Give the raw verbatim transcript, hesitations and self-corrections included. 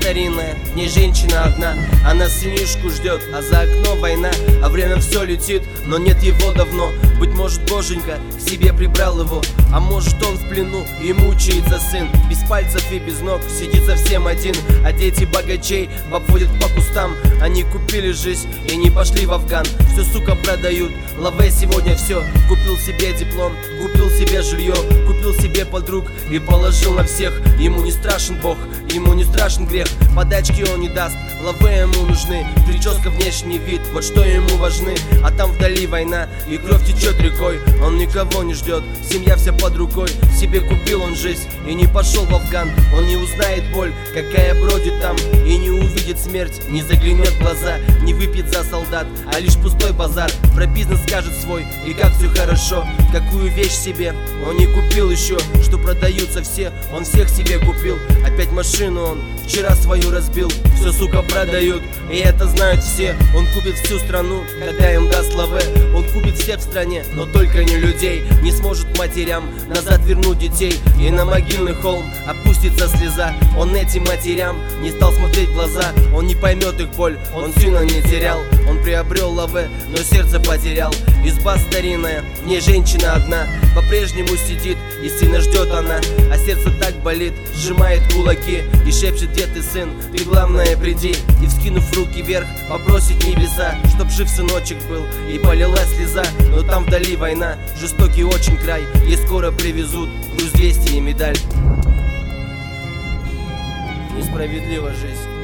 старинная, в ней женщина одна. Она сынишку ждет, а за окном война. А время все летит, но нет его давно. Быть может, Боженька к себе прибрал его, а может, он в плену и мучается сын. Без пальцев и без ног, сидит совсем один. А дети богачей обводят по кустам. Они купили жизнь и не пошли в Афган. Все, сука, продают, лаве сегодня все. Купил себе диплом, купил себе жилье, купил себе подруг и положил на всех. Ему не страшен Бог, ему не страшен грех. Подачки он не даст, лаве ему нужны. Прическа, внешний вид, вот что ему важны. А там вдали война, и кровь течет рекой. Он никого не ждет, семья вся под рукой. Себе купил он жизнь и не пошел в Афган. Он не узнает боль, какая бродит там, и не увидит смерть, не заглянет в глаза. Не выпьет за солдат, а лишь пустой базар. Про бизнес скажет свой, и как все хорошо. Какую вещь себе он не купил еще, что продаются все, он всех себе купил. Опять машину он вчера свою разбил. Все, сука, продают, и это знают все. Он купит всю страну, когда им даст лаве. Он купит всех в стране, но только не людей. Не сможет матерям назад вернуть детей, и на могильный холм опустится слеза. Он этим матерям не стал смотреть в глаза. Он не поймет их боль, он сына не терял. Он приобрел лаве, но сердце потерял. Изба старинная, в ней женщина одна. По-прежнему сидит, и сына ждет она. А сердце так болит, сжимает кулаки и шепчет: где ты, сын, ты главное приди. И вскинув руки вверх, попросит небеса, чтоб жив сыночек был и полилась слеза. Но там вдали война, жестокий очень край. Ей скоро привезут груз двести и медаль. Несправедлива жизнь.